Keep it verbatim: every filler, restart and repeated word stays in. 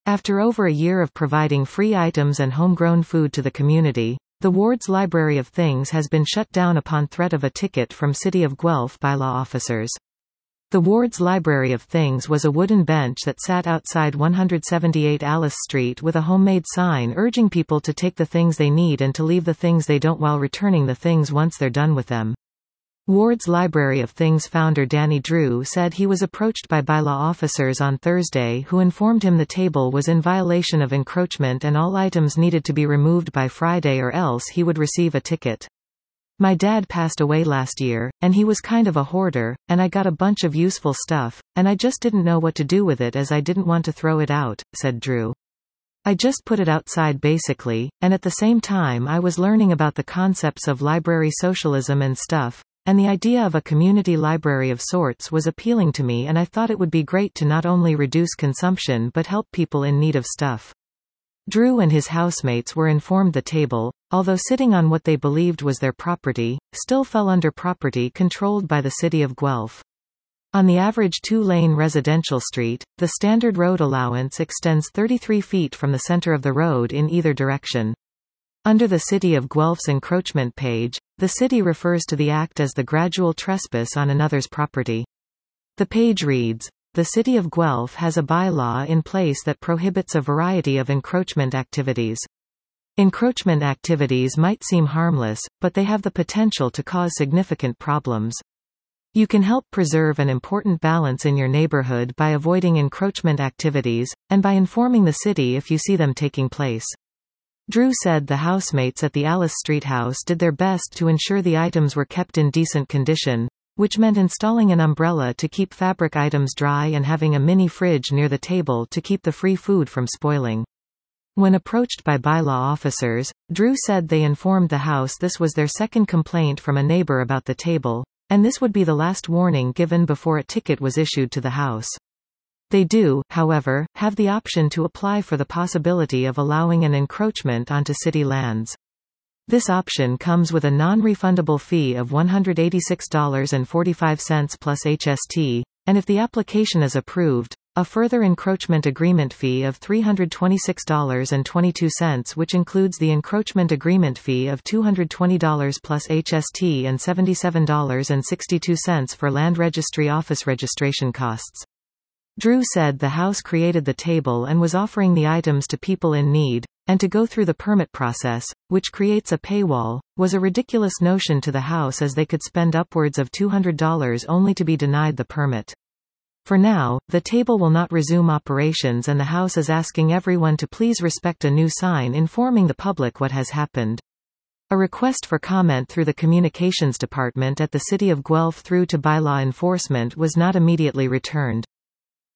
After over a year of providing free items and homegrown food to the community, the ward's Library of Things has been shut down upon threat of a ticket from City of Guelph bylaw officers. The ward's Library of Things was a wooden bench that sat outside one seventy-eight Alice Street with a homemade sign urging people to take the things they need and to leave the things they don't while returning the things once they're done with them. Ward's Library of Things founder Danny Drew said he was approached by bylaw officers on Thursday who informed him the table was in violation of encroachment and all items needed to be removed by Friday or else he would receive a ticket. "My dad passed away last year, and he was kind of a hoarder, and I got a bunch of useful stuff, and I just didn't know what to do with it as I didn't want to throw it out," said Drew. "I just put it outside basically, and at the same time I was learning about the concepts of library socialism and stuff, and the idea of a community library of sorts was appealing to me and I thought it would be great to not only reduce consumption but help people in need of stuff." Drew and his housemates were informed the table, although sitting on what they believed was their property, still fell under property controlled by the City of Guelph. On the average two-lane residential street, the standard road allowance extends thirty-three feet from the center of the road in either direction. Under the City of Guelph's encroachment page, the city refers to the act as the gradual trespass on another's property. The page reads, "The City of Guelph has a bylaw in place that prohibits a variety of encroachment activities. Encroachment activities might seem harmless, but they have the potential to cause significant problems. You can help preserve an important balance in your neighborhood by avoiding encroachment activities, and by informing the city if you see them taking place." Drew said the housemates at the Alice Street house did their best to ensure the items were kept in decent condition, which meant installing an umbrella to keep fabric items dry and having a mini fridge near the table to keep the free food from spoiling. When approached by bylaw officers, Drew said they informed the house this was their second complaint from a neighbor about the table, and this would be the last warning given before a ticket was issued to the house. They do, however, have the option to apply for the possibility of allowing an encroachment onto city lands. This option comes with a non-refundable fee of one hundred eighty-six dollars and forty-five cents plus H S T, and if the application is approved, a further encroachment agreement fee of three hundred twenty-six dollars and twenty-two cents, which includes the encroachment agreement fee of two hundred twenty dollars plus H S T and seventy-seven dollars and sixty-two cents for land registry office registration costs. Drew said the house created the table and was offering the items to people in need, and to go through the permit process, which creates a paywall, was a ridiculous notion to the house as they could spend upwards of two hundred dollars only to be denied the permit. For now, the table will not resume operations and the house is asking everyone to please respect a new sign informing the public what has happened. A request for comment through the communications department at the City of Guelph through to bylaw enforcement was not immediately returned.